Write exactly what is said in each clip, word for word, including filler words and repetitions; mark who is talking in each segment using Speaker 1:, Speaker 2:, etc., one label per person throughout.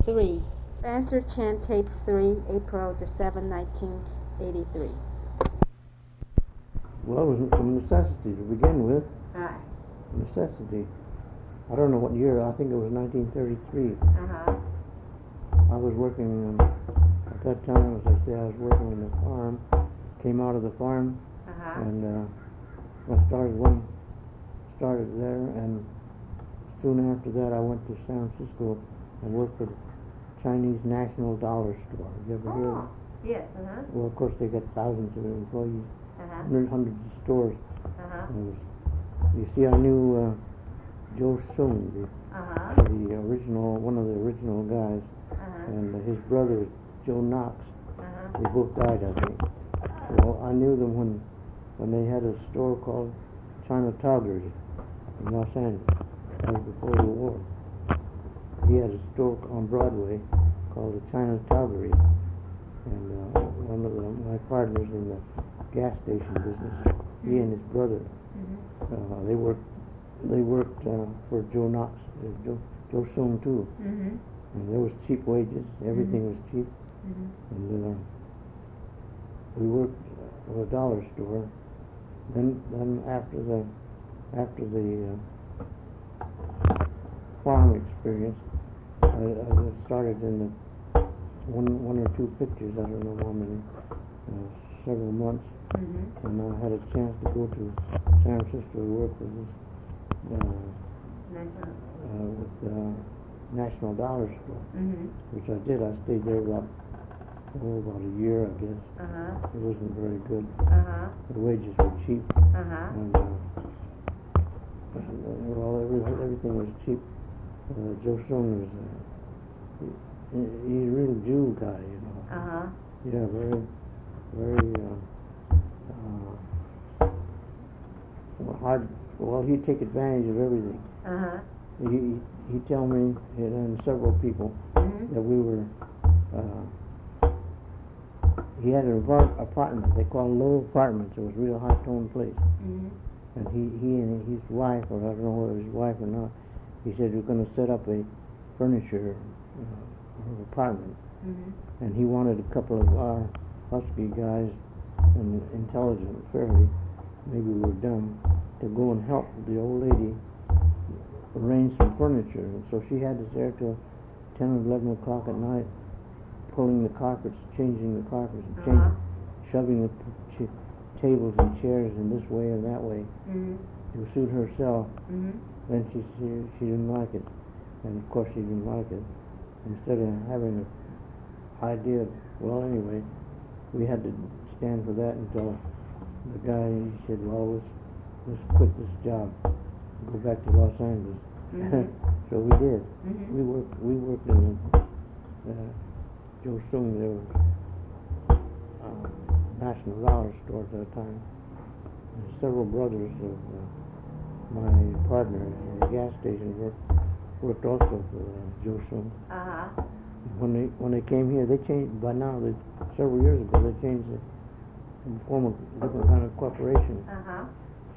Speaker 1: Three. Answer Chan Tape three, April the seventh, nineteen eighty-three.
Speaker 2: Well, it was some necessity to begin with.
Speaker 1: Right.
Speaker 2: Necessity. I don't know what year. I think it was nineteen thirty-three.
Speaker 1: Uh-huh.
Speaker 2: I was working, um, at that time, as I say, I was working in the farm. Came out of the farm,
Speaker 1: Uh-huh.
Speaker 2: and uh, I started one, started there, and soon after that I went to San Francisco and worked for the Chinese National Dollar Store. You ever hear of
Speaker 1: Oh,
Speaker 2: it?
Speaker 1: yes, uh-huh.
Speaker 2: Well, of course, they got thousands of employees,
Speaker 1: Uh-huh.
Speaker 2: hundreds, hundreds of stores.
Speaker 1: Uh-huh.
Speaker 2: And it was, you see, I knew uh, Joe Soon, the,
Speaker 1: Uh-huh.
Speaker 2: the original, one of the original guys,
Speaker 1: Uh-huh.
Speaker 2: and uh, his brother, Joe Knox.
Speaker 1: Uh-huh.
Speaker 2: They both died, I think. Well, I knew them when when they had a store called China Toggery in Los Angeles. That was before the war. He had a store on Broadway called the China Toggery, and uh, one of the, my partners in the gas station business, he and his brother,
Speaker 1: Mm-hmm.
Speaker 2: uh, they worked they worked uh, for Joe Knox, uh, Joe Joe Soon too,
Speaker 1: Mm-hmm.
Speaker 2: and there was cheap wages. Everything was cheap,
Speaker 1: Mm-hmm.
Speaker 2: and uh, we worked at a dollar store. Then, then after the after the uh, farm experience, I, I started in the one one or two pictures. I don't know how many, uh, several months,
Speaker 1: Mm-hmm.
Speaker 2: and I had a chance to go to San Francisco to work with this uh,
Speaker 1: National.
Speaker 2: uh, with uh, National Dollar Store,
Speaker 1: Mm-hmm.
Speaker 2: which I did. I stayed there about oh, about a year, I guess.
Speaker 1: Uh-huh.
Speaker 2: It wasn't very good.
Speaker 1: Uh-huh.
Speaker 2: The wages were cheap,
Speaker 1: Uh-huh.
Speaker 2: and, uh, and uh, well, every, everything was cheap. Uh, Joe Soon was uh, he, he's a real Jew guy, you know.
Speaker 1: Uh-huh.
Speaker 2: Yeah, very, very uh, uh, well, hard. Well, he'd take advantage of everything.
Speaker 1: Uh-huh.
Speaker 2: He he'd tell me and several people
Speaker 1: Mm-hmm.
Speaker 2: that we were. Uh, he had an apart- apartment. They called low apartments. It was a real high tone place.
Speaker 1: Mm-hmm.
Speaker 2: And he, he and his wife, or I don't know whether his wife or not, he said, we're going to set up a furniture uh, apartment.
Speaker 1: Mm-hmm.
Speaker 2: And he wanted a couple of our husky guys, and intelligent, fairly, maybe we were dumb, to go and help the old lady arrange some furniture. And so she had us there till ten or eleven o'clock at night, pulling the carpets, changing the carpets, and change,
Speaker 1: Uh-huh.
Speaker 2: shoving the ch- tables and chairs in this way and that way
Speaker 1: Mm-hmm.
Speaker 2: to suit herself.
Speaker 1: Mm-hmm.
Speaker 2: Then she, she she didn't like it, and of course she didn't like it. Instead of having an idea, well, anyway, we had to stand for that until the guy, he said, well, let's let's quit this job, go back to Los Angeles.
Speaker 1: Mhm.
Speaker 2: So we did.
Speaker 1: Mhm.
Speaker 2: We worked we worked in the uh, Joe Soon, there was uh, National Dollar Store at that time. And several brothers of uh, my partner in the gas station worked worked also for uh, Joe Soon.
Speaker 1: Uh-huh.
Speaker 2: When they when they came here, they changed. By now, they, several years ago, they changed it and form a different kind of corporation.
Speaker 1: Uh-huh.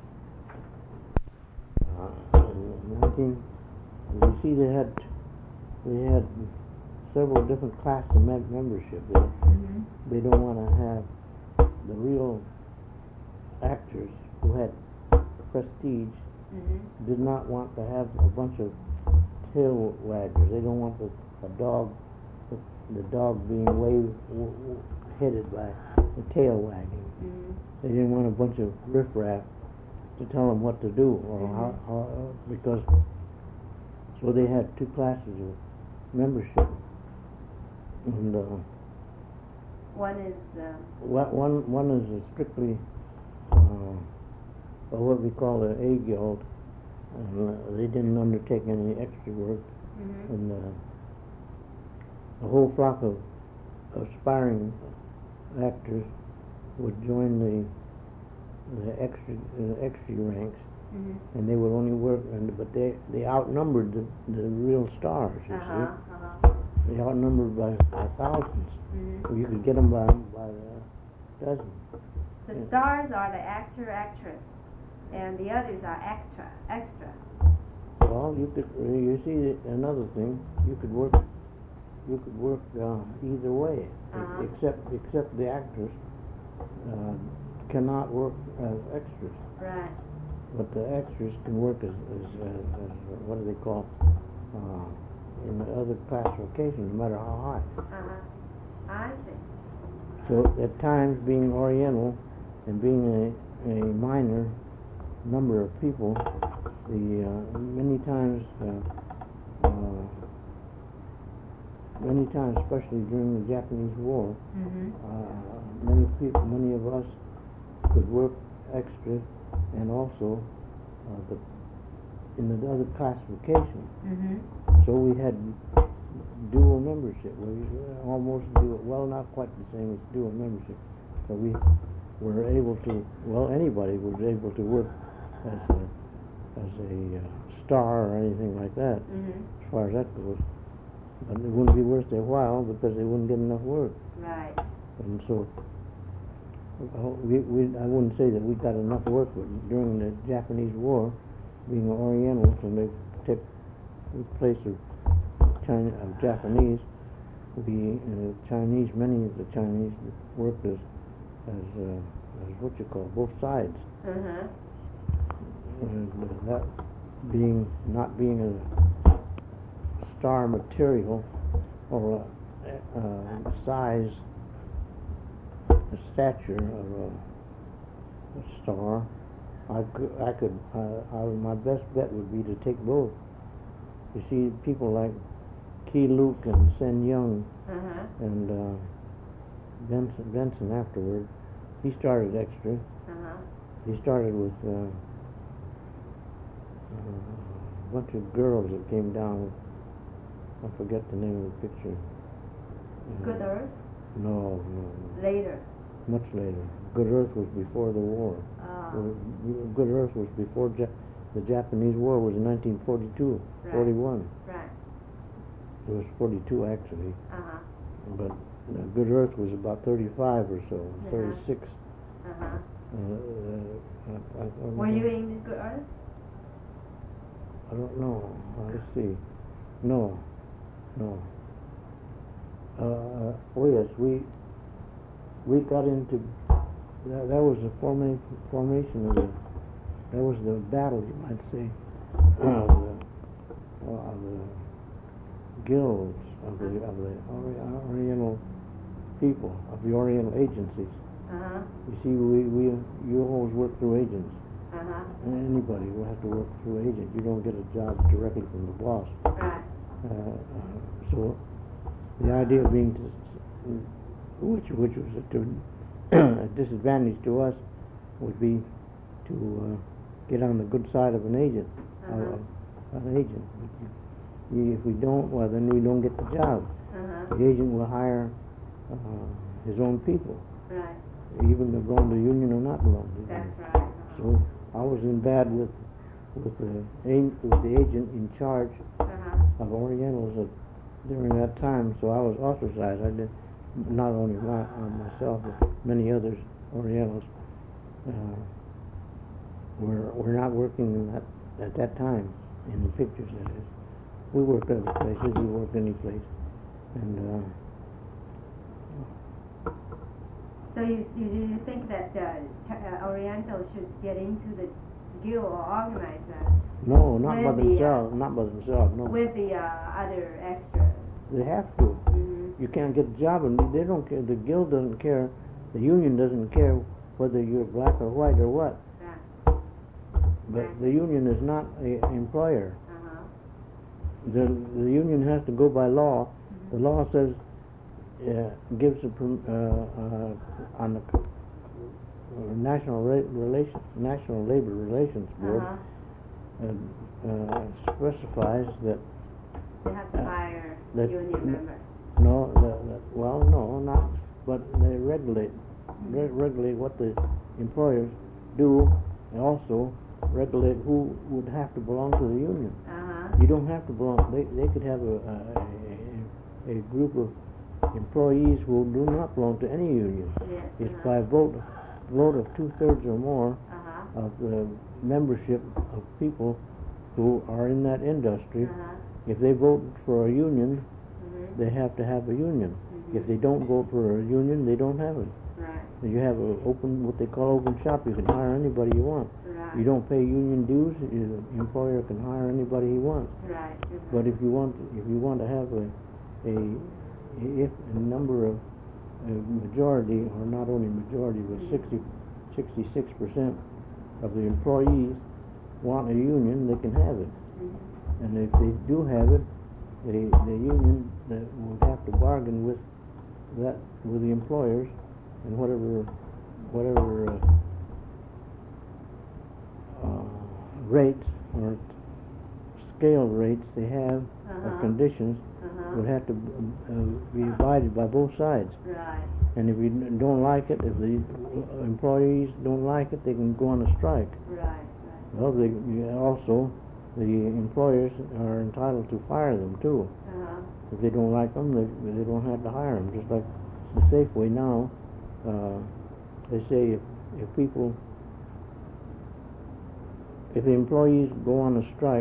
Speaker 2: Uh, in nineteen, you see, they had they had several different classes of mem- membership. They,
Speaker 1: Mm-hmm.
Speaker 2: they don't want to have the real actors who had prestige.
Speaker 1: Mm-hmm.
Speaker 2: Did not want to have a bunch of tail waggers. They don't want the a dog, the, the dog being waved, w- w- headed by the tail wagging.
Speaker 1: Mm-hmm.
Speaker 2: They didn't want a bunch of riffraff to tell them what to do, or
Speaker 1: Mhm.
Speaker 2: how, how, because, so they had two classes of membership. And uh,
Speaker 1: One is, uh,
Speaker 2: one, one one is a strictly uh, what we call an A guild, and uh, they didn't undertake any extra work,
Speaker 1: mm-hmm.
Speaker 2: and uh, a whole flock of aspiring actors would join the the extra uh, extra ranks,
Speaker 1: Mm-hmm.
Speaker 2: and they would only work, and but they they outnumbered the the real stars. You
Speaker 1: Uh-huh.
Speaker 2: see,
Speaker 1: Uh-huh.
Speaker 2: they outnumbered by, by thousands.
Speaker 1: Mm-hmm.
Speaker 2: You could get them by by the dozen.
Speaker 1: The
Speaker 2: Yeah.
Speaker 1: stars are the actor, actress, and the others are extra, extra.
Speaker 2: Well, you could uh, you see another thing. You could work you could work uh, either way, e-
Speaker 1: Uh-huh.
Speaker 2: except except the actors uh, cannot work as extras.
Speaker 1: Right.
Speaker 2: But the extras can work as, as, as, as what do they call, uh, in the other classifications, no matter how high.
Speaker 1: Uh-huh. I see.
Speaker 2: So at times, being Oriental and being a, a minor number of people, the uh, many times, uh, uh, many times, especially during the Japanese War,
Speaker 1: Mm-hmm.
Speaker 2: uh, many people, many of us could work extra, and also uh, the in the other classification.
Speaker 1: Mm-hmm.
Speaker 2: So we had dual membership. We almost do well, not quite the same as dual membership, but we were able to. Well, anybody was able to work as a as a uh, star or anything like that,
Speaker 1: Mm-hmm.
Speaker 2: as far as that goes. But it wouldn't be worth their while because they wouldn't get enough work.
Speaker 1: Right.
Speaker 2: And so uh, we, we I wouldn't say that we got enough work with, during the Japanese War, being Oriental, to make take the place of China of Japanese. We uh, Chinese, many of the Chinese worked as as, uh, as what you call both sides.
Speaker 1: Uh-huh.
Speaker 2: And uh, that being not being a star material or a, a size, the stature of a, a star, I could, I could uh, I, my best bet would be to take both. You see, people like Key Luke and Sen Young
Speaker 1: Uh-huh.
Speaker 2: and uh, Benson, Benson afterward, he started extra.
Speaker 1: Uh-huh.
Speaker 2: He started with uh, a bunch of girls that came down. I forget the name of the picture. Uh,
Speaker 1: Good Earth?
Speaker 2: No, no, no.
Speaker 1: Later.
Speaker 2: Much later. Good Earth was before the war.
Speaker 1: Ah.
Speaker 2: Uh, Good Earth was before ja- the Japanese War was in nineteen forty-two,
Speaker 1: Right.
Speaker 2: forty-one.
Speaker 1: Right.
Speaker 2: It was forty-two actually,
Speaker 1: Uh-huh.
Speaker 2: but uh, Good Earth was about thirty-five or so,
Speaker 1: Uh-huh.
Speaker 2: thirty-six.
Speaker 1: Uh-huh.
Speaker 2: Uh, uh, I, I don't
Speaker 1: Were
Speaker 2: know.
Speaker 1: you in Good Earth?
Speaker 2: I don't know. Uh, let's see. No, no. Uh, oh yes, we we got into that, that was the forma- formation of the that was the battle, you might say, of the, uh, of the guilds of the of the Ori- Oriental people, of the Oriental agencies.
Speaker 1: Uh-huh.
Speaker 2: You see, we, we you always work through agents.
Speaker 1: Uh-huh.
Speaker 2: Anybody will have to work through an agent. You don't get a job directly from the boss.
Speaker 1: Right.
Speaker 2: Uh, uh, so the idea being to, which which was a, to a disadvantage to us, would be to uh, get on the good side of an agent.
Speaker 1: Uh-huh.
Speaker 2: Uh, an agent. You, if we don't, well then we don't get the job.
Speaker 1: Uh-huh.
Speaker 2: The agent will hire uh, his own people,
Speaker 1: Right.
Speaker 2: even to belong to the union or not belong to the
Speaker 1: That's
Speaker 2: union.
Speaker 1: right.
Speaker 2: So I was in bad with with the a- with the agent in charge
Speaker 1: Uh-huh.
Speaker 2: of Orientals at, during that time. So I was ostracized. I did not only my, uh, myself, but many others Orientals uh, were were not working in that, at that time in the pictures. That is, we worked other places. We worked any place, and. Uh,
Speaker 1: So you, you, you think that uh, Ch- uh, Orientals should get into the guild or organize uh,
Speaker 2: no, not by
Speaker 1: with the, uh,
Speaker 2: themselves. Not by themselves. No,
Speaker 1: with the uh, other extras?
Speaker 2: they have to.
Speaker 1: Mm-hmm.
Speaker 2: You can't get a job, and they don't care. The guild doesn't care. The union doesn't care whether you're black or white or what.
Speaker 1: Right.
Speaker 2: But
Speaker 1: Right.
Speaker 2: the union is not an employer.
Speaker 1: Uh-huh.
Speaker 2: The the union has to go by law.
Speaker 1: Mm-hmm.
Speaker 2: The law says uh, gives a perm- uh, uh, on the c- uh, national Ra- relation National Labor Relations Board
Speaker 1: Uh-huh.
Speaker 2: uh, uh, specifies that
Speaker 1: They have to
Speaker 2: Uh,
Speaker 1: hire
Speaker 2: that-
Speaker 1: union
Speaker 2: n-
Speaker 1: members.
Speaker 2: no, that, that, well, no, not, but they regulate re- regulate what the employers do, and also regulate who would have to belong to the union.
Speaker 1: Uh-huh.
Speaker 2: You don't have to belong. They they could have a a, a, a group of employees who do not belong to any union.
Speaker 1: Yes.
Speaker 2: It's
Speaker 1: uh-huh.
Speaker 2: by vote vote of two thirds or more
Speaker 1: Uh-huh.
Speaker 2: of the membership of people who are in that industry.
Speaker 1: Uh-huh.
Speaker 2: If they vote for a union,
Speaker 1: Mm-hmm.
Speaker 2: they have to have a union.
Speaker 1: Mhm.
Speaker 2: If they don't vote for a union, they don't have it.
Speaker 1: Right.
Speaker 2: You have a open, what they call open shop. You can hire anybody you want.
Speaker 1: Right.
Speaker 2: You don't pay union dues. The employer can hire anybody he wants.
Speaker 1: Right. Mhm.
Speaker 2: But if you want, if you want to have a, a, if a number of a majority, or not only majority, but sixty, sixty-six percent of the employees want a union, they can have it.
Speaker 1: Mhm.
Speaker 2: And if they do have it, the the union that will have to bargain with that with the employers, and whatever whatever uh, uh, rates or scale rates they have,
Speaker 1: Uh-huh.
Speaker 2: or conditions,
Speaker 1: Uh-huh.
Speaker 2: would have to uh, be abided by both sides.
Speaker 1: Right.
Speaker 2: And if you n- don't like it, if the uh, employees don't like it, they can go on a strike.
Speaker 1: Right. Right.
Speaker 2: Well, they you- also the employers are entitled to fire them too.
Speaker 1: Uh-huh.
Speaker 2: If they don't like them, they they don't have to hire them. Just like the Safeway now, uh, they say if if people if the employees go on a strike,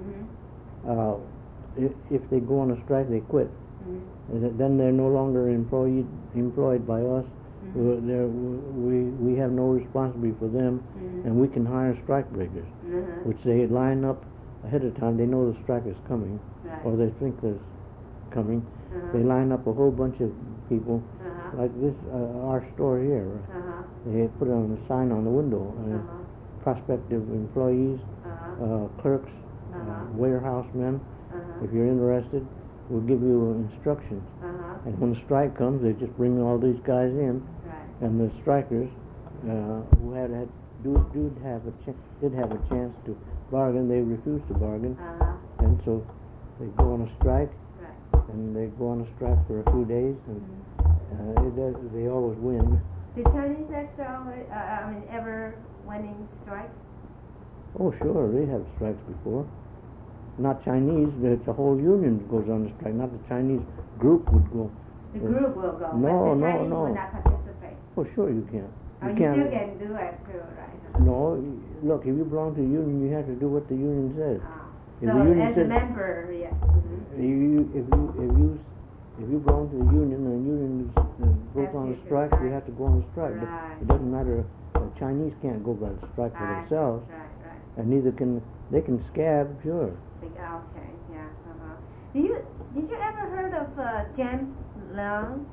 Speaker 1: Mhm.
Speaker 2: uh, if, if they go on a strike, they quit.
Speaker 1: Mhm.
Speaker 2: And th- then they're no longer employed employed by us.
Speaker 1: Mhm.
Speaker 2: We're- they're- We we have no responsibility for them,
Speaker 1: Mhm.
Speaker 2: and we can hire strike breakers,
Speaker 1: Uh-huh.
Speaker 2: which they line up ahead of time. They know the strike is coming,
Speaker 1: Right.
Speaker 2: or they think there's coming.
Speaker 1: Uh-huh.
Speaker 2: They line up a whole bunch of people,
Speaker 1: Uh-huh.
Speaker 2: like this uh, our store here.
Speaker 1: Uh-huh.
Speaker 2: They put on a sign on the window. Uh,
Speaker 1: Uh-huh.
Speaker 2: Prospective employees,
Speaker 1: Uh-huh.
Speaker 2: uh, clerks, uh,
Speaker 1: Uh-huh.
Speaker 2: warehousemen.
Speaker 1: Uh-huh.
Speaker 2: If you're interested, we'll give you instructions.
Speaker 1: Uh-huh.
Speaker 2: And when the strike comes, they just bring all these guys in,
Speaker 1: Right.
Speaker 2: and the strikers uh, who had had do do have a ch- did have a chance to bargain, they refused to bargain,
Speaker 1: Uh-huh.
Speaker 2: and so they go on a strike,
Speaker 1: Right.
Speaker 2: and they go on a strike for a few days, and
Speaker 1: Mhm.
Speaker 2: uh, it does, they always win.
Speaker 1: Did Chinese extra always, uh, I mean, ever winning strike?
Speaker 2: Oh, sure, they have strikes before. Not Chinese, but it's a whole union goes on the strike. Not the Chinese group would go.
Speaker 1: The
Speaker 2: Uh,
Speaker 1: group will go,
Speaker 2: no,
Speaker 1: but the
Speaker 2: no,
Speaker 1: Chinese
Speaker 2: no.
Speaker 1: will not participate.
Speaker 2: Oh, sure you can.
Speaker 1: Oh, you
Speaker 2: can't-
Speaker 1: still can do it too, right?
Speaker 2: No, y- look, if you belong to the union, you have to do what the union says.
Speaker 1: Ah.
Speaker 2: If
Speaker 1: So
Speaker 2: the union
Speaker 1: as a
Speaker 2: says-
Speaker 1: member, yes. Mhm.
Speaker 2: You, you- if you if you s- if you belong to the union and the union is, uh, goes
Speaker 1: Asks
Speaker 2: on
Speaker 1: you
Speaker 2: a
Speaker 1: to
Speaker 2: strike, you
Speaker 1: strike.
Speaker 2: have to go on a strike. But
Speaker 1: Right.
Speaker 2: it doesn't matter. Uh, Chinese can't go by the strike for
Speaker 1: Right,
Speaker 2: themselves,
Speaker 1: Right, right.
Speaker 2: and neither can they can scab, sure.
Speaker 1: Think- Okay, yeah, uh-huh. Do you, did you ever heard of uh, James Leung,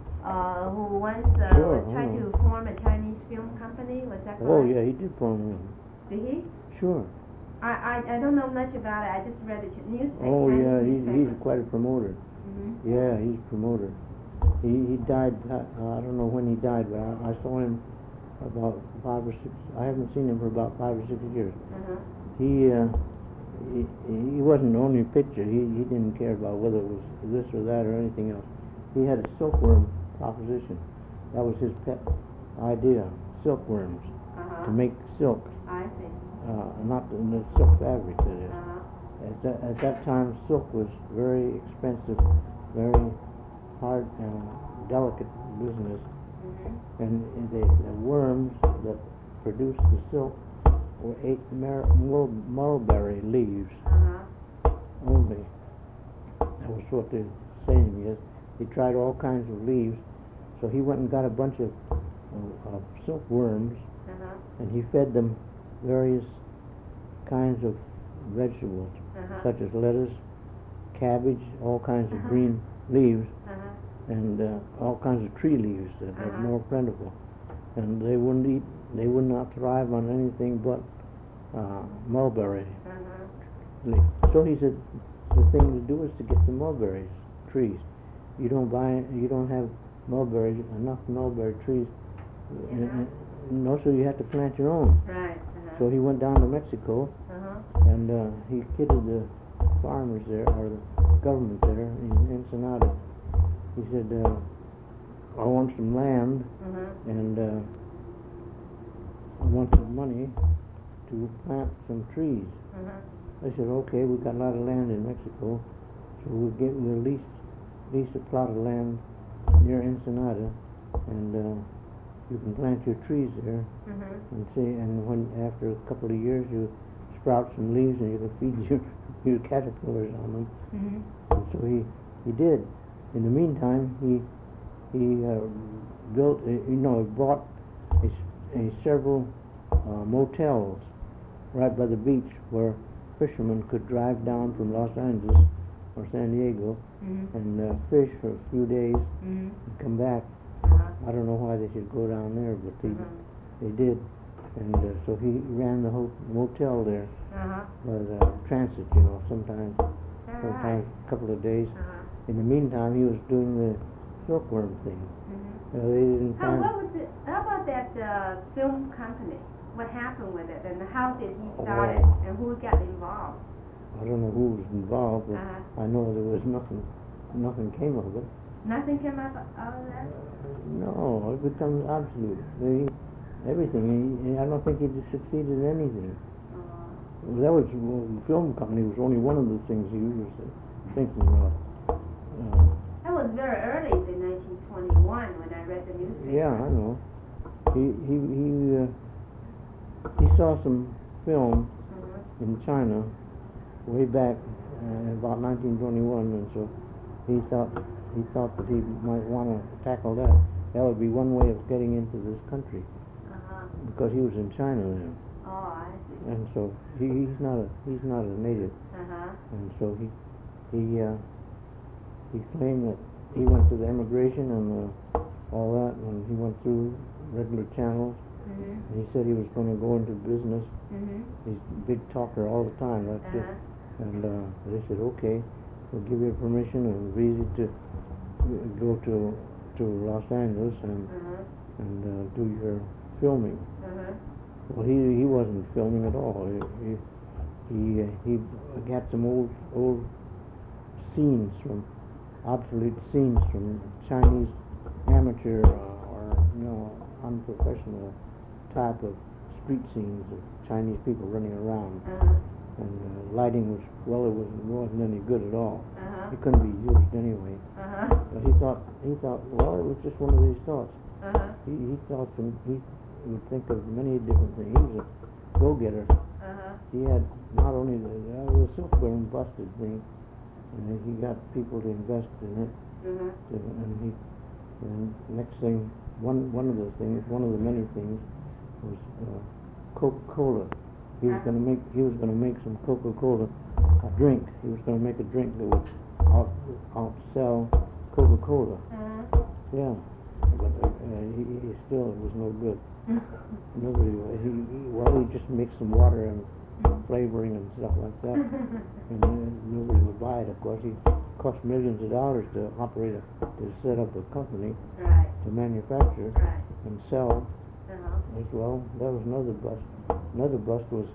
Speaker 1: uh, who once uh,
Speaker 2: Sure,
Speaker 1: tried
Speaker 2: I
Speaker 1: to
Speaker 2: know.
Speaker 1: form a Chinese film company? Was that correct?
Speaker 2: Oh yeah, he did form one.
Speaker 1: Did he?
Speaker 2: Sure.
Speaker 1: I, I, I don't know much about it. I just read the ch- newspaper.
Speaker 2: Oh
Speaker 1: Chinese
Speaker 2: yeah, he's
Speaker 1: newspaper.
Speaker 2: he's quite a promoter.
Speaker 1: Mhm.
Speaker 2: Yeah, he's a promoter. He he died. Uh, I don't know when he died, but I, I saw him about five or six. I haven't seen him for about five or six years.
Speaker 1: Uh-huh.
Speaker 2: He uh, he, he wasn't only a picture. He he didn't care about whether it was this or that or anything else. He had a silkworm proposition. That was his pet idea. Silkworms
Speaker 1: Uh-huh.
Speaker 2: to make silk,
Speaker 1: I see.
Speaker 2: uh, not the, the silk fabric. That is.
Speaker 1: Uh-huh.
Speaker 2: At that, at that time, silk was very expensive, very hard and delicate business,
Speaker 1: Mhm.
Speaker 2: and the, the worms that produced the silk were ate mer- mul- mulberry leaves
Speaker 1: Uh-huh.
Speaker 2: only. That was what the saying is. He tried all kinds of leaves, so he went and got a bunch of, of, of silkworms,
Speaker 1: Uh-huh.
Speaker 2: and he fed them various kinds of vegetables,
Speaker 1: Uh-huh.
Speaker 2: such as lettuce, cabbage, all kinds of
Speaker 1: Uh-huh.
Speaker 2: green leaves,
Speaker 1: Uh-huh.
Speaker 2: and uh, all kinds of tree leaves that are
Speaker 1: Uh-huh.
Speaker 2: more plentiful. And they wouldn't eat, they would not thrive on anything but uh, mulberry
Speaker 1: Uh-huh.
Speaker 2: leaf. So he said, the thing to do is to get some mulberries trees. You don't buy, you don't have mulberry, enough mulberry trees.
Speaker 1: Yeah.
Speaker 2: Uh, No, so you have to plant your own.
Speaker 1: Right. Uh-huh.
Speaker 2: So he went down to Mexico,
Speaker 1: Uh-huh.
Speaker 2: and uh, he kidded the farmers there, or the government there in Ensenada. He said, uh, I want some land,
Speaker 1: Uh-huh.
Speaker 2: and uh, I want some money to plant some trees.
Speaker 1: Uh-huh.
Speaker 2: They said, okay, we've got a lot of land in Mexico, so we'll get, we'll lease, lease a plot of land near Ensenada, and uh, you can plant your trees there,
Speaker 1: Uh-huh.
Speaker 2: and see, and when, after a couple of years, you sprout some leaves and you can feed your, your caterpillars on them.
Speaker 1: Mhm.
Speaker 2: And so he, he did. in the meantime, he he uh, built, uh, you know, bought a, s- a several uh, motels right by the beach where fishermen could drive down from Los Angeles or San Diego
Speaker 1: Mm-hmm.
Speaker 2: and uh, fish for a few days
Speaker 1: Mm-hmm.
Speaker 2: and come back.
Speaker 1: Uh-huh.
Speaker 2: I don't know why they should go down there, but they
Speaker 1: Uh-huh.
Speaker 2: they did, and uh, so he ran the whole motel there
Speaker 1: Uh-huh.
Speaker 2: by the transit, you know, sometimes
Speaker 1: All
Speaker 2: sometimes
Speaker 1: right.
Speaker 2: a couple of days.
Speaker 1: Uh-huh.
Speaker 2: In the meantime, he was doing the silkworm thing.
Speaker 1: Mm-hmm.
Speaker 2: Uh, they didn't
Speaker 1: How,
Speaker 2: find.
Speaker 1: what was it, how about that uh, film company? What happened with it, and how did he start it,
Speaker 2: Oh.
Speaker 1: and who got involved?
Speaker 2: I don't know who was involved, but
Speaker 1: Uh-huh.
Speaker 2: I know there was nothing. Nothing came of it.
Speaker 1: Nothing came out of all of that?
Speaker 2: No, it becomes absolute. They, everything. He, I don't think he succeeded in anything.
Speaker 1: Uh,
Speaker 2: That was well, the film company was only one of the things he was uh, thinking of. Uh,
Speaker 1: that was very early, in nineteen twenty-one, when I read the newspaper.
Speaker 2: yeah, I know. He he he uh, he saw some film
Speaker 1: Uh-huh.
Speaker 2: in China way back uh, about nineteen twenty-one, and so he thought he thought that he might want to tackle that. That would be one way of getting into this country,
Speaker 1: Uh-huh.
Speaker 2: because he was in China then,
Speaker 1: Oh, I see.
Speaker 2: and so he, he's not a he's not a native,
Speaker 1: Uh-huh.
Speaker 2: and so he he uh, he claimed that he went to the immigration and uh, all that, and he went through regular channels.
Speaker 1: Mm-hmm.
Speaker 2: And he said he was going to go into business.
Speaker 1: Mm-hmm.
Speaker 2: He's a big talker all the time, like this.
Speaker 1: Uh-huh.
Speaker 2: And uh, they said, okay, we'll give you permission and visa to uh, go to to Los Angeles and
Speaker 1: Uh-huh.
Speaker 2: and uh, do your filming.
Speaker 1: Uh-huh.
Speaker 2: Well, he he wasn't filming at all. He he he, uh, he got some old old scenes from obsolete scenes from Chinese amateur uh, or you know unprofessional type of street scenes of Chinese people running around.
Speaker 1: Uh-huh.
Speaker 2: And uh, lighting was, well, it was, wasn't any good at all.
Speaker 1: Uh-huh.
Speaker 2: It couldn't be used anyway.
Speaker 1: Uh-huh.
Speaker 2: But he thought, he thought, well, it was just one of these thoughts.
Speaker 1: Uh-huh.
Speaker 2: He, he thought some, he would think of many different things. He was a go-getter.
Speaker 1: Uh-huh.
Speaker 2: He had not only the, uh, the silkworm busted thing, and then he got people to invest in it.
Speaker 1: Uh-huh.
Speaker 2: To, and he, and next thing, one one of the things, one of the many things, was uh, Coca-Cola. He was
Speaker 1: Uh.
Speaker 2: going to make. He was going to make some Coca-Cola, a drink. He was going to make a drink that would out outsell Coca-Cola.
Speaker 1: Uh-huh.
Speaker 2: Yeah, but uh, he, he still it was no good. Nobody. He, he well, he just mixed some water and flavoring and stuff like that, and uh, nobody would buy it. Of course, he cost millions of dollars to operate a, to set up a company
Speaker 1: Right.
Speaker 2: to manufacture
Speaker 1: Right.
Speaker 2: and sell.
Speaker 1: Uh-huh.
Speaker 2: As well, that was another bust. Another bust was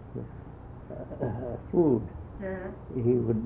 Speaker 2: uh, uh, food.
Speaker 1: Uh-huh.
Speaker 2: He would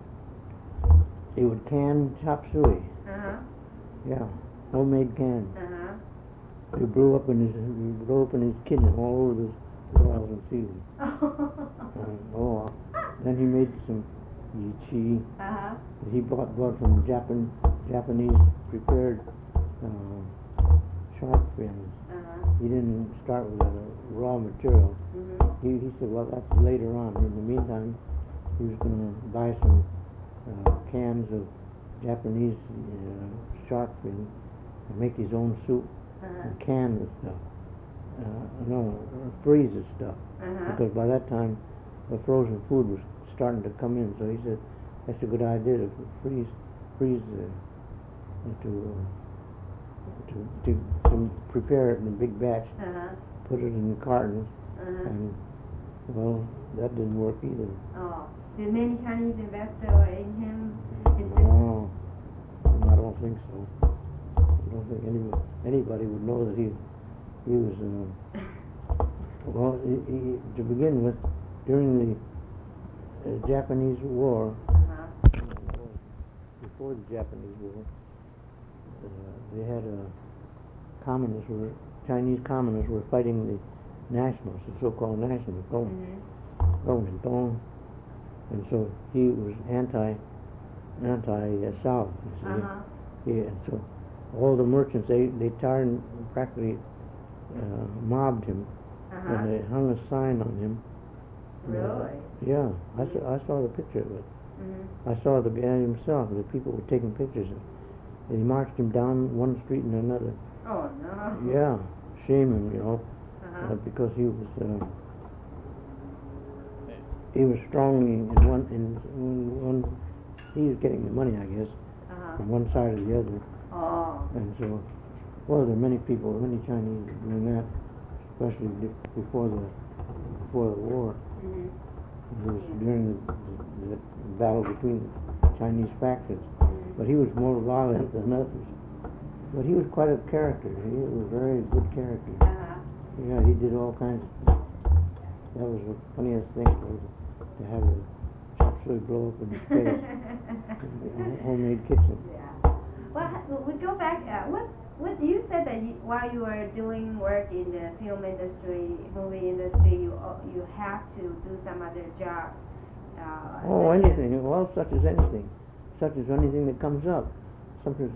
Speaker 2: he would can chop suey.
Speaker 1: Uh-huh.
Speaker 2: Yeah, homemade can.
Speaker 1: Uh-huh.
Speaker 2: He blew up in his he blew up in his kidney all over the walls and ceiling. And, oh, then he made some yichi.
Speaker 1: Uh-huh.
Speaker 2: He bought bought from Japan Japanese prepared uh, shark fins.
Speaker 1: Uh-huh.
Speaker 2: He didn't start with a raw material.
Speaker 1: Mm-hmm.
Speaker 2: He, he said, well, that's later on. In the meantime, he was going to buy some uh, cans of Japanese uh, shark fin and make his own soup
Speaker 1: Uh-huh.
Speaker 2: and can the stuff. Uh, no, freeze the stuff.
Speaker 1: Uh-huh.
Speaker 2: Because by that time, the frozen food was starting to come in. So he said, that's a good idea to freeze, freeze the, to, to, to, to prepare it in a big batch,
Speaker 1: Uh-huh.
Speaker 2: put it in cartons,
Speaker 1: Uh-huh.
Speaker 2: and well, that didn't work either.
Speaker 1: Oh. Did many Chinese investors in him, his business?
Speaker 2: No, I don't think so. I don't think anybody, anybody would know that he, he was, uh, well, he, he, to begin with, during the uh, Japanese War,
Speaker 1: Uh-huh.
Speaker 2: before the Japanese War, uh, they had a communists were, Chinese communists were fighting the nationals, the so-called nationals,
Speaker 1: Mm-hmm.
Speaker 2: Kuomintang, and so he was anti, anti-South. Uh,
Speaker 1: Uh-huh.
Speaker 2: yeah, and so all the merchants they they tired practically uh, mobbed him,
Speaker 1: Uh-huh.
Speaker 2: and they hung a sign on him.
Speaker 1: Really?
Speaker 2: Yeah, I saw I saw the picture of it.
Speaker 1: Mm-hmm.
Speaker 2: I saw the guy himself. The people were taking pictures, and They marched him down one street and another.
Speaker 1: Oh, no.
Speaker 2: Yeah, shame him, you know,
Speaker 1: Uh-huh.
Speaker 2: uh, because he was uh, he was strongly in one in, in one. He was getting the money, I guess,
Speaker 1: Uh-huh.
Speaker 2: from one side or the other,
Speaker 1: Oh.
Speaker 2: and so well, there are many people, many Chinese doing that, especially be- before the before the war.
Speaker 1: Mm-hmm.
Speaker 2: It was during the, the, the battle between the Chinese factions.
Speaker 1: Mm-hmm.
Speaker 2: But he was more violent than others. But he was quite a character. He was a very good character.
Speaker 1: Uh-huh.
Speaker 2: Yeah, he did all kinds of. That was the funniest thing was to have a chop suey blow up in his face in a homemade kitchen.
Speaker 1: Yeah. Well, ha- we go back. Uh, what what you said that you, while you were doing work in the film industry, movie industry, you uh, you have to do some other jobs. Uh,
Speaker 2: Oh,
Speaker 1: such
Speaker 2: anything.
Speaker 1: As,
Speaker 2: Well, such as anything, such as anything that comes up. Sometimes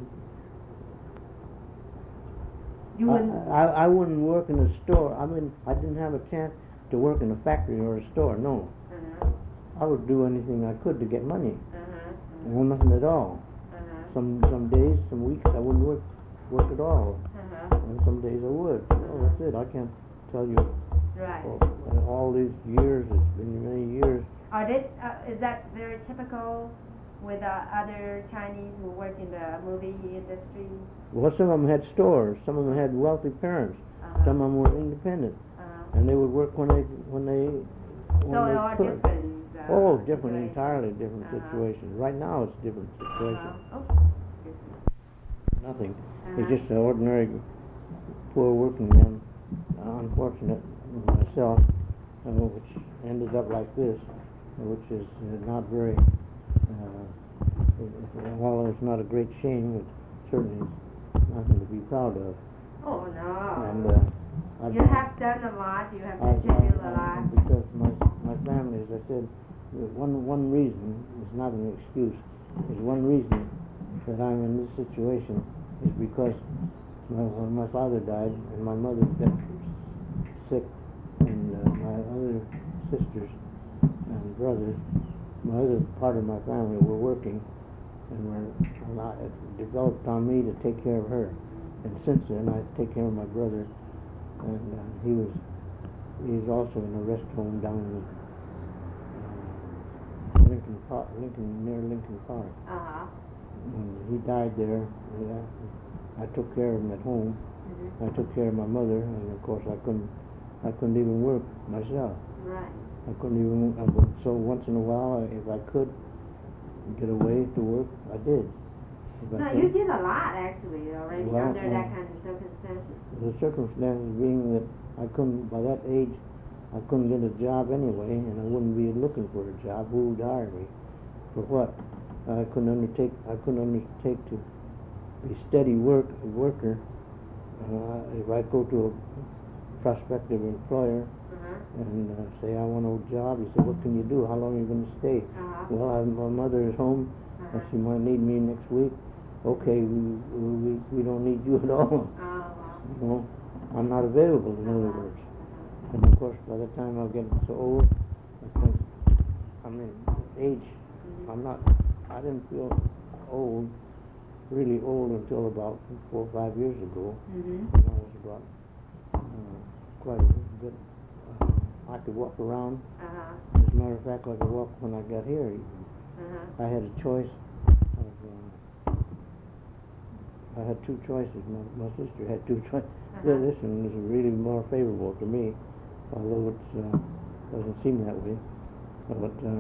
Speaker 1: you
Speaker 2: I,
Speaker 1: wouldn't.
Speaker 2: I I wouldn't work in a store. I mean, I didn't have a chance to work in a factory or a store. No,
Speaker 1: Uh-huh.
Speaker 2: I would do anything I could to get money.
Speaker 1: Uh-huh.
Speaker 2: Well, nothing at all.
Speaker 1: Uh-huh.
Speaker 2: Some some days, some weeks, I wouldn't work work at all,
Speaker 1: Uh-huh.
Speaker 2: and some days I would. Oh, that's it. I can't tell you.
Speaker 1: Right.
Speaker 2: All, all these years, it's been many years.
Speaker 1: Are they, uh, is that very typical with uh, other Chinese who work in the movie industry?
Speaker 2: Well, some of them had stores. Some of them had wealthy parents.
Speaker 1: Uh-huh.
Speaker 2: Some of them were independent,
Speaker 1: Uh-huh.
Speaker 2: and they would work when they when they when
Speaker 1: So
Speaker 2: they
Speaker 1: they are
Speaker 2: could.
Speaker 1: different. Uh,
Speaker 2: Oh, different,
Speaker 1: situations.
Speaker 2: entirely different
Speaker 1: Uh-huh.
Speaker 2: situations. Right now, it's different situation.
Speaker 1: Uh-huh. Oh, excuse me.
Speaker 2: Nothing.
Speaker 1: Uh-huh.
Speaker 2: He's just an ordinary poor working man. Uh, unfortunate myself, uh, which ended up like this, which is uh, not very. Uh, well, it's not a great shame, but certainly it's nothing to be proud of.
Speaker 1: Oh, no.
Speaker 2: And uh, I've,
Speaker 1: You have done a lot. You have
Speaker 2: I've,
Speaker 1: contributed a
Speaker 2: I've,
Speaker 1: lot.
Speaker 2: because my my family, as I said, uh, one one reason is not an excuse. Is one reason that I'm in this situation is because my, when my father died and my mother got sick, and uh, my other sisters and brothers, my other part of my family were working, and were a lot, it developed on me to take care of her. And since then, I take care of my brother, and uh, he was he's also in a rest home down in uh, Lincoln Park, Lincoln near Lincoln Park.
Speaker 1: Uh-huh.
Speaker 2: And he died there. Yeah. I took care of him at home.
Speaker 1: Mm-hmm.
Speaker 2: I took care of my mother, and of course I couldn't I couldn't even work myself.
Speaker 1: Right.
Speaker 2: I couldn't even. I would, so once in a while, I, if I could get away to work, I did. If I
Speaker 1: No,
Speaker 2: could.
Speaker 1: you did a lot actually already
Speaker 2: Well,
Speaker 1: under
Speaker 2: uh,
Speaker 1: that kind of circumstances.
Speaker 2: The circumstances being that I couldn't, by that age, I couldn't get a job anyway, and I wouldn't be looking for a job. Who would hire me? For what? I couldn't undertake. I couldn't undertake to be steady work worker. Uh, if I go to a prospective employer
Speaker 1: Uh-huh.
Speaker 2: and uh, say I want a job, he said, "What can you do? How long are you going to stay?"
Speaker 1: Uh-huh.
Speaker 2: Well, I, my mother is home.
Speaker 1: Uh-huh.
Speaker 2: And she might need me next week. Okay, we we we don't need you at all.
Speaker 1: Oh, wow.
Speaker 2: You know, I'm not available, in other
Speaker 1: Uh-huh.
Speaker 2: words. And of course, by the time I get so old, I think, I mean, age,
Speaker 1: Mhm.
Speaker 2: I'm not, I didn't feel old, really old until about four or five years ago,
Speaker 1: Mm-hmm.
Speaker 2: when I was about uh, quite a good, uh, I could walk around.
Speaker 1: Uh-huh.
Speaker 2: As a matter of fact, I could walk when I got here even.
Speaker 1: Uh-huh.
Speaker 2: I had a choice of, uh, I had two choices. My, my sister had two choices.
Speaker 1: Uh-huh.
Speaker 2: This one is really more favorable to me, although it uh, doesn't seem that way. But uh,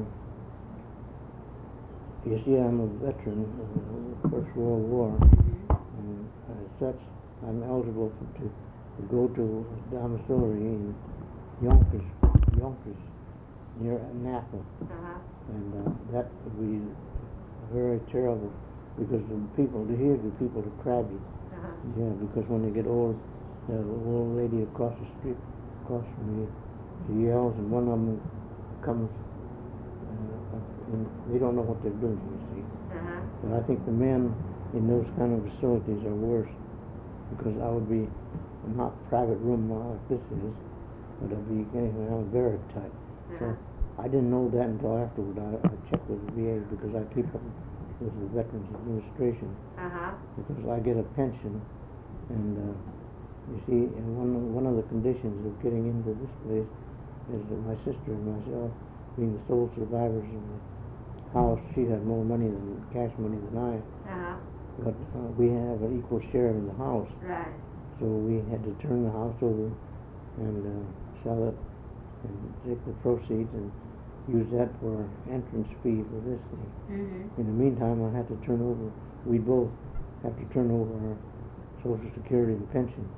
Speaker 2: you see, I'm a veteran of the First World War,
Speaker 1: Mm-hmm.
Speaker 2: and as such, I'm eligible for, to, to go to a domiciliary in Yonkers, Yonkers, near Napa.
Speaker 1: Uh-huh.
Speaker 2: And uh, that would be very terrible because the people to here, the people are crabby.
Speaker 1: Uh-huh.
Speaker 2: Yeah, because when they get old, the old lady across the street, across from me, she yells, and one of them comes, uh, and they don't know what they're doing, you see.
Speaker 1: Uh-huh.
Speaker 2: But I think the men in those kind of facilities are worse because I would be not private room like this is, but I'd be anything else barrack type.
Speaker 1: Uh-huh.
Speaker 2: So I didn't know that until afterward. I, I checked with the V A because I keep up with the Veterans Administration
Speaker 1: Uh-huh.
Speaker 2: because I get a pension, and uh, you see, and one one of the conditions of getting into this place is that my sister and myself, being the sole survivors of the house, she had more money than cash money than I,
Speaker 1: Uh-huh.
Speaker 2: but uh, we have an equal share in the house,
Speaker 1: Right.
Speaker 2: so we had to turn the house over and uh, sell it and take the proceeds and use that for entrance fee for this thing.
Speaker 1: Mm-hmm.
Speaker 2: In the meantime, I had to turn over, we both have to turn over our Social Security and pension.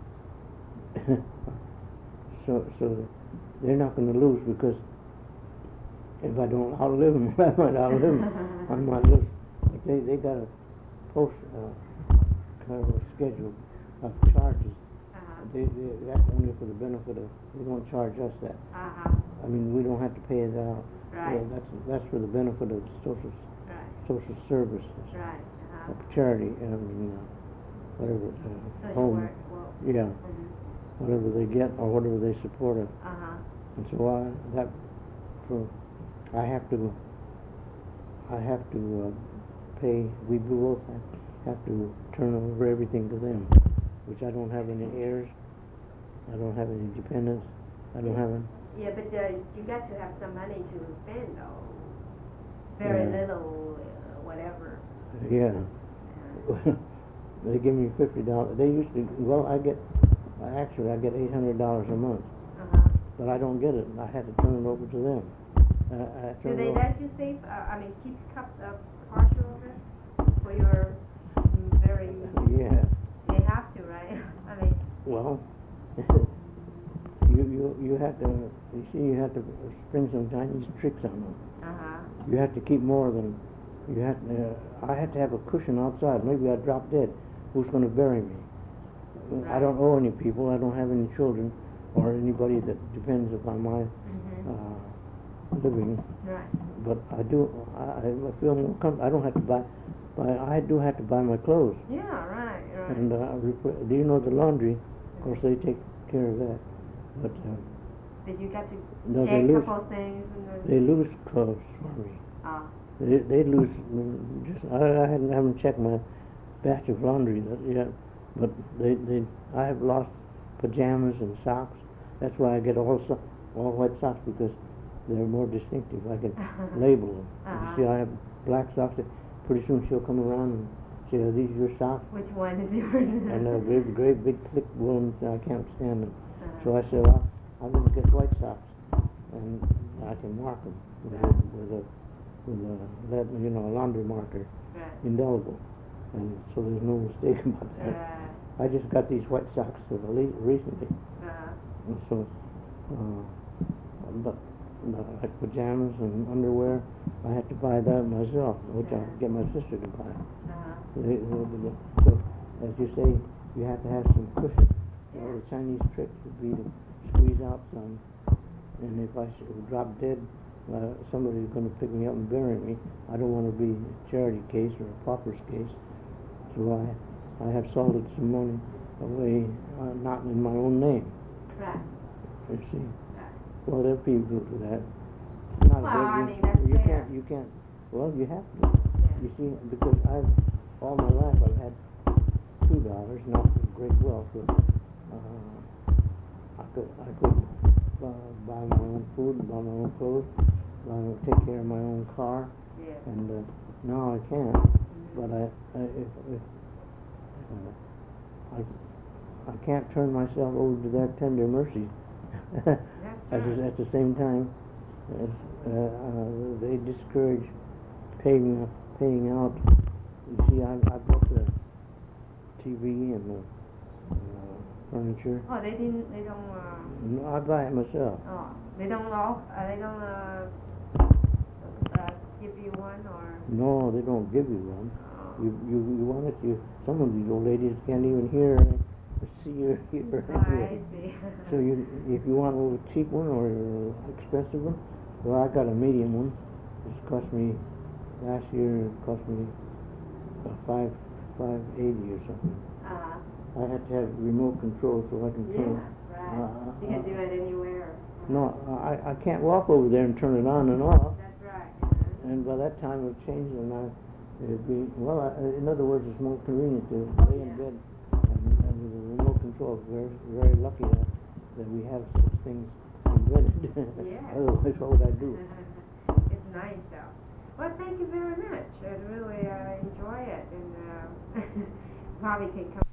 Speaker 2: so, so they're not going to lose because if I don't outlive them, I might outlive them. I might live. But they, they got a post, uh, kind of a schedule of charges.
Speaker 1: Uh-huh.
Speaker 2: They, they, that's only for the benefit of, they don't charge us that.
Speaker 1: Uh-huh.
Speaker 2: I mean, we don't have to pay it out.
Speaker 1: Right.
Speaker 2: So that's, that's for the benefit of the social,
Speaker 1: Right.
Speaker 2: social services.
Speaker 1: Right. Uh-huh.
Speaker 2: Uh, charity, I mean, uh, whatever, uh,
Speaker 1: So you
Speaker 2: home,
Speaker 1: work, well.
Speaker 2: yeah,
Speaker 1: Mhm.
Speaker 2: whatever they get or whatever they support it.
Speaker 1: Uh-huh.
Speaker 2: And so I, that, for, I have to, I have to, uh, pay, we both have, have to turn over everything to them, which I don't have any heirs, I don't have any dependents, I don't have any,
Speaker 1: Yeah, but uh, you got to have some money to spend, though. Very
Speaker 2: Yeah.
Speaker 1: little, uh, whatever.
Speaker 2: yeah.
Speaker 1: Uh,
Speaker 2: They give me fifty dollars, they used to, well, I get, actually, I get eight hundred dollars a month,
Speaker 1: Uh-huh.
Speaker 2: but I don't get it, I had to turn it over to them. I, I
Speaker 1: Do
Speaker 2: turn
Speaker 1: they
Speaker 2: it over.
Speaker 1: let you save, uh, I mean, keep cup, uh, partial of it for your mm, very,
Speaker 2: Yeah,
Speaker 1: they have to, right? I mean,
Speaker 2: well, you, you, you have to, you see, you have to spring some Chinese tricks on them.
Speaker 1: uh-huh.
Speaker 2: You have to keep more than, you have, uh, I had to have a cushion outside, maybe I'd drop dead, who's gonna bury me? I don't owe any people, I don't have any children, or anybody that depends upon my,
Speaker 1: Mm-hmm.
Speaker 2: uh, living,
Speaker 1: Right.
Speaker 2: but I do, I, I feel more com- I don't have to buy, buy, I do have to buy my clothes.
Speaker 1: Yeah, right, right.
Speaker 2: And, uh, rep- do you know the laundry, of course, they take care of that, but, uh,
Speaker 1: But you got to
Speaker 2: no, they
Speaker 1: get a
Speaker 2: lose-
Speaker 1: couple of things and then,
Speaker 2: they lose clothes for me.
Speaker 1: oh,
Speaker 2: They, they lose, mm, just, I, I haven't, haven't checked my batch of laundry that- yet, but they, they, I have lost pajamas and socks. That's why I get all so, all white socks, because they're more distinctive. I can label them.
Speaker 1: Uh-huh.
Speaker 2: You see, I have black socks that pretty soon she'll come around and say, are these your socks?
Speaker 1: which one is yours?
Speaker 2: And they're great, great big thick ones, I can't stand them.
Speaker 1: Uh-huh.
Speaker 2: So I said, well, I'm gonna get white socks, and I can mark them with a, with a, with a, lead, you know, a laundry marker,
Speaker 1: Right.
Speaker 2: indelible, and so there's no mistake about that.
Speaker 1: Right.
Speaker 2: I just got these white socks for the le- recently,
Speaker 1: Uh-huh.
Speaker 2: and so, uh, but, but like pajamas and underwear, I had to buy that myself, which I get my sister to buy.
Speaker 1: Uh-huh.
Speaker 2: They- they- they- So, as you say, you have to have some cushion. You know, the Chinese trick would be to squeeze out some, and if I should drop dead, uh, somebody's going to pick me up and bury me. I don't want to be a charity case or a pauper's case, so I, I have salted some money away, uh, not in my own name.
Speaker 1: Right.
Speaker 2: You see,
Speaker 1: Right.
Speaker 2: well, there are people who do that. Not
Speaker 1: Well,
Speaker 2: a big-
Speaker 1: I mean, that's
Speaker 2: you
Speaker 1: fair.
Speaker 2: can't, you can't. Well, you have to.
Speaker 1: Yeah.
Speaker 2: You see, because I've all my life I've had two dollars, not great wealth, but uh, I could I could uh, buy my own food, buy my own clothes, buy, take care of my own car,
Speaker 1: Yes.
Speaker 2: and uh, now I can't.
Speaker 1: Mhm.
Speaker 2: But I, I if, if uh, I I can't turn myself over to their tender mercy.
Speaker 1: That's
Speaker 2: At the,
Speaker 1: right.
Speaker 2: at the same time, as, uh, uh, they discourage paying paying out. You see, I I bought the T V and the uh, furniture.
Speaker 1: Oh, they didn't, they don't, uh,
Speaker 2: No, I buy it myself.
Speaker 1: oh, they don't know, uh, they don't, uh, uh, give you one or,
Speaker 2: No, they don't give you one.
Speaker 1: oh.
Speaker 2: You you you want it. You some of these old ladies can't even hear see or hear.
Speaker 1: Oh, I see.
Speaker 2: So you if you want a little cheap one or uh, expensive one, well, I got a medium one. It's cost me last year. It cost me uh, five five eighty or something.
Speaker 1: Uh-huh.
Speaker 2: I had to have remote control so I can
Speaker 1: Yeah,
Speaker 2: turn.
Speaker 1: right.
Speaker 2: Uh,
Speaker 1: You can
Speaker 2: uh,
Speaker 1: do it anywhere.
Speaker 2: No, I I can't walk over there and turn it on and off.
Speaker 1: That's right. Uh-huh.
Speaker 2: And by that time it changed, and I It'd be, well, I- in other words, it's more convenient to lay in
Speaker 1: Yeah.
Speaker 2: bed and, and with a remote control. We're very lucky that, that we have such things invented.
Speaker 1: Yeah.
Speaker 2: Otherwise, what would I do?
Speaker 1: It's nice though. Well, thank you very much. I really uh, enjoy it, and uh, probably can come.